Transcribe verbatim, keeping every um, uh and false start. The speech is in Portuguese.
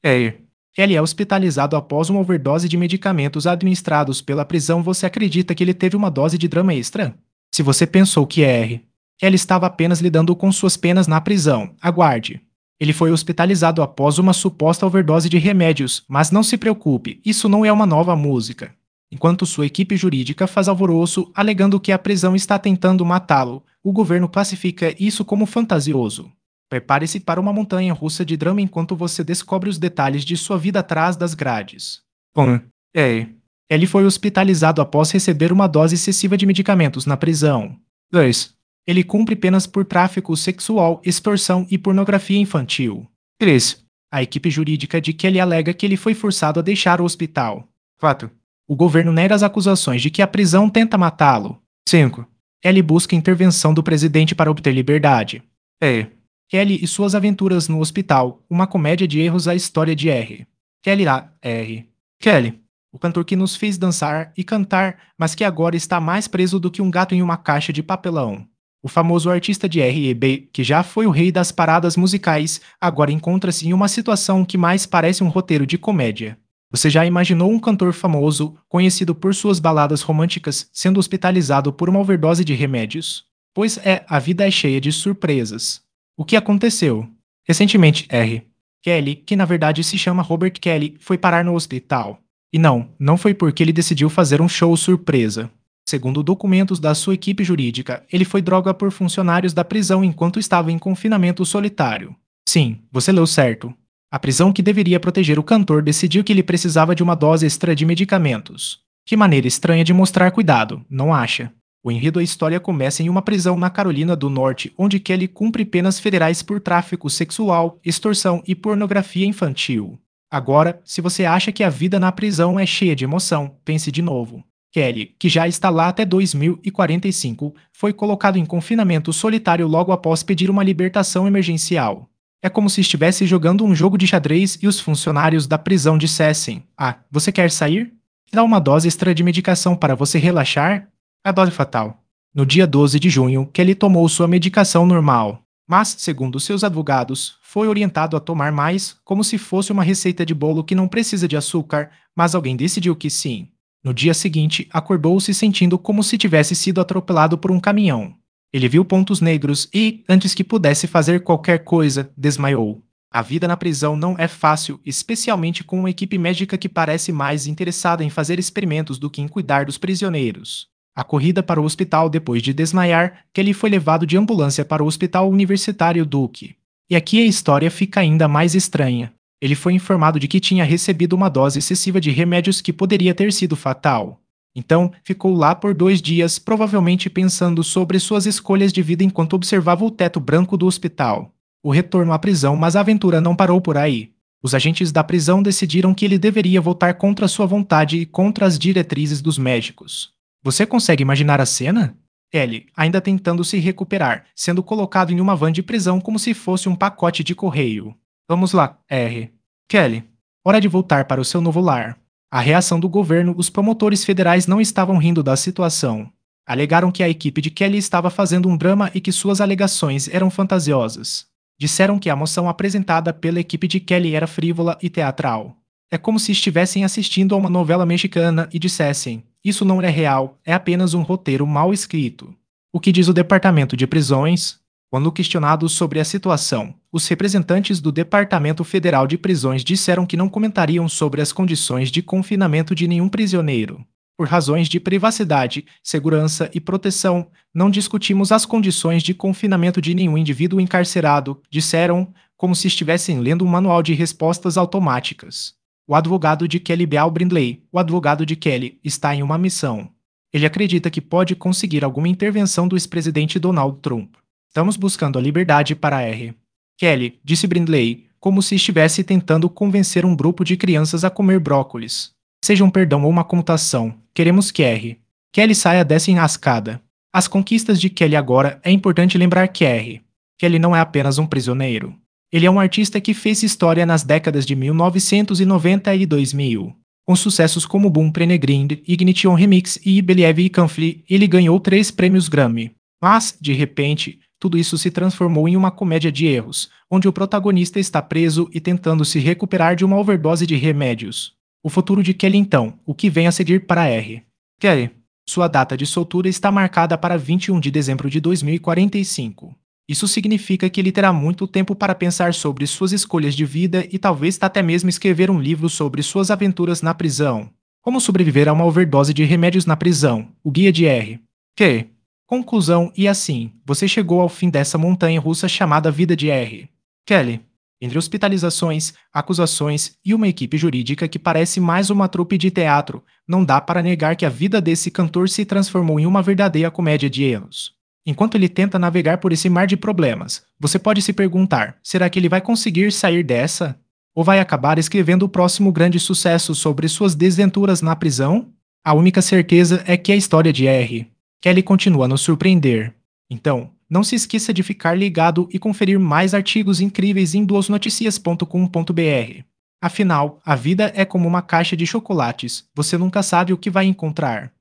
É. Ele é hospitalizado após uma overdose de medicamentos administrados pela prisão. Você acredita que ele teve uma dose de drama extra? Se você pensou que R. Ele estava apenas lidando com suas penas na prisão, aguarde. Ele foi hospitalizado após uma suposta overdose de remédios, mas não se preocupe, isso não é uma nova música. Enquanto sua equipe jurídica faz alvoroço alegando que a prisão está tentando matá-lo, o governo classifica isso como fantasioso. Prepare-se para uma montanha russa de drama enquanto você descobre os detalhes de sua vida atrás das grades. um. É. Ele foi hospitalizado após receber uma dose excessiva de medicamentos na prisão. dois. Ele cumpre penas por tráfico sexual, extorsão e pornografia infantil. três. A equipe jurídica de Kelly alega que ele foi forçado a deixar o hospital. quatro. O governo nega as acusações de que a prisão tenta matá-lo. cinco. Ele busca intervenção do presidente para obter liberdade. É. Kelly e suas aventuras no hospital, uma comédia de erros. A história de R. Kelly A. R. Kelly, o cantor que nos fez dançar e cantar, mas que agora está mais preso do que um gato em uma caixa de papelão. O famoso artista de R e B, que já foi o rei das paradas musicais, agora encontra-se em uma situação que mais parece um roteiro de comédia. Você já imaginou um cantor famoso, conhecido por suas baladas românticas, sendo hospitalizado por uma overdose de remédios? Pois é, a vida é cheia de surpresas. O que aconteceu? Recentemente, R. Kelly, que na verdade se chama Robert Kelly, foi parar no hospital. E não, não foi porque ele decidiu fazer um show surpresa. Segundo documentos da sua equipe jurídica, ele foi droga por funcionários da prisão enquanto estava em confinamento solitário. Sim, você leu certo. A prisão que deveria proteger o cantor decidiu que ele precisava de uma dose extra de medicamentos. Que maneira estranha de mostrar cuidado, não acha? O enredo da história começa em uma prisão na Carolina do Norte, onde Kelly cumpre penas federais por tráfico sexual, extorsão e pornografia infantil. Agora, se você acha que a vida na prisão é cheia de emoção, pense de novo. Kelly, que já está lá até dois mil e quarenta e cinco, foi colocado em confinamento solitário logo após pedir uma libertação emergencial. É como se estivesse jogando um jogo de xadrez e os funcionários da prisão dissessem: "Ah, você quer sair? Dá uma dose extra de medicação para você relaxar?" A dose fatal. No dia doze de junho, Kelly tomou sua medicação normal, mas, segundo seus advogados, foi orientado a tomar mais, como se fosse uma receita de bolo que não precisa de açúcar, mas alguém decidiu que sim. No dia seguinte, acordou se sentindo como se tivesse sido atropelado por um caminhão. Ele viu pontos negros e, antes que pudesse fazer qualquer coisa, desmaiou. A vida na prisão não é fácil, especialmente com uma equipe médica que parece mais interessada em fazer experimentos do que em cuidar dos prisioneiros. A corrida para o hospital depois de desmaiar, Kelly foi levado de ambulância para o Hospital Universitário Duke. E aqui a história fica ainda mais estranha. Ele foi informado de que tinha recebido uma dose excessiva de remédios que poderia ter sido fatal. Então, ficou lá por dois dias, provavelmente pensando sobre suas escolhas de vida enquanto observava o teto branco do hospital. O retorno à prisão, mas a aventura não parou por aí. Os agentes da prisão decidiram que ele deveria voltar contra sua vontade e contra as diretrizes dos médicos. Você consegue imaginar a cena? Ele, ainda tentando se recuperar, sendo colocado em uma van de prisão como se fosse um pacote de correio. Vamos lá, R. Kelly, hora de voltar para o seu novo lar. A reação do governo, os promotores federais não estavam rindo da situação. Alegaram que a equipe de Kelly estava fazendo um drama e que suas alegações eram fantasiosas. Disseram que a moção apresentada pela equipe de Kelly era frívola e teatral. É como se estivessem assistindo a uma novela mexicana e dissessem: "Isso não é real, é apenas um roteiro mal escrito." O que diz o Departamento de Prisões? Quando questionados sobre a situação, os representantes do Departamento Federal de Prisões disseram que não comentariam sobre as condições de confinamento de nenhum prisioneiro. Por razões de privacidade, segurança e proteção, não discutimos as condições de confinamento de nenhum indivíduo encarcerado, disseram, como se estivessem lendo um manual de respostas automáticas. O advogado de Kelly Beal Brindley, o advogado de Kelly, está em uma missão. Ele acredita que pode conseguir alguma intervenção do ex-presidente Donald Trump. Estamos buscando a liberdade para R. Kelly, disse Brindley, como se estivesse tentando convencer um grupo de crianças a comer brócolis. Seja um perdão ou uma comutação, queremos que R. Kelly saia dessa enrascada. As conquistas de Kelly agora é importante lembrar que R. Kelly não é apenas um prisioneiro. Ele é um artista que fez história nas décadas de mil novecentos e noventa e dois mil. Com sucessos como Boom Prenegrind, Ignition Remix e Believe e Canfli, ele ganhou três prêmios Grammy. Mas, de repente, Tudo isso se transformou em uma comédia de erros, onde o protagonista está preso e tentando se recuperar de uma overdose de remédios. O futuro de Kelly então, o que vem a seguir para R. Kelly. Sua data de soltura está marcada para vinte e um de dezembro de dois mil e quarenta e cinco. Isso significa que ele terá muito tempo para pensar sobre suas escolhas de vida e talvez até mesmo escrever um livro sobre suas aventuras na prisão. Como sobreviver a uma overdose de remédios na prisão? O Guia de R. Q. Conclusão e assim, você chegou ao fim dessa montanha russa chamada Vida de R. Kelly. Entre hospitalizações, acusações e uma equipe jurídica que parece mais uma trupe de teatro, não dá para negar que a vida desse cantor se transformou em uma verdadeira comédia de erros. Enquanto ele tenta navegar por esse mar de problemas, você pode se perguntar: será que ele vai conseguir sair dessa? Ou vai acabar escrevendo o próximo grande sucesso sobre suas desventuras na prisão? A única certeza é que a história de R. Kelly continua a nos surpreender. Então, não se esqueça de ficar ligado e conferir mais artigos incríveis em duas noticias ponto com ponto br. Afinal, a vida é como uma caixa de chocolates, você nunca sabe o que vai encontrar.